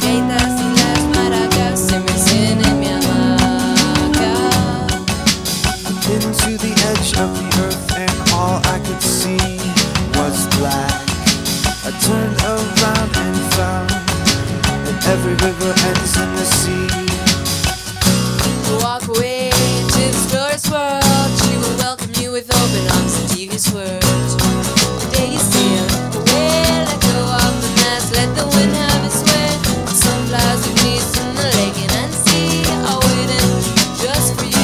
gaitas y las maracas se mecen en mi hamaca. Into the edge of the earth and all I could see was black. I turned around and found that every river ends in the sea. Walk away to the glorious world. She will welcome you with open arms and devious words. The day you sail away, let go of the mast, let the wind have its way. The sunflowers of peace in the lake and sea are waiting just for you.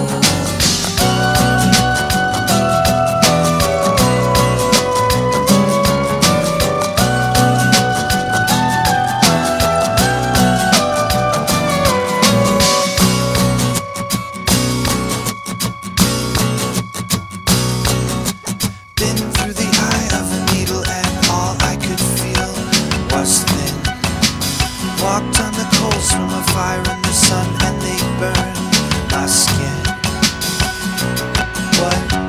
Been through the eye of a needle and all I could feel was thin. Walked on the coals from a fire in the sun and they burned my skin. What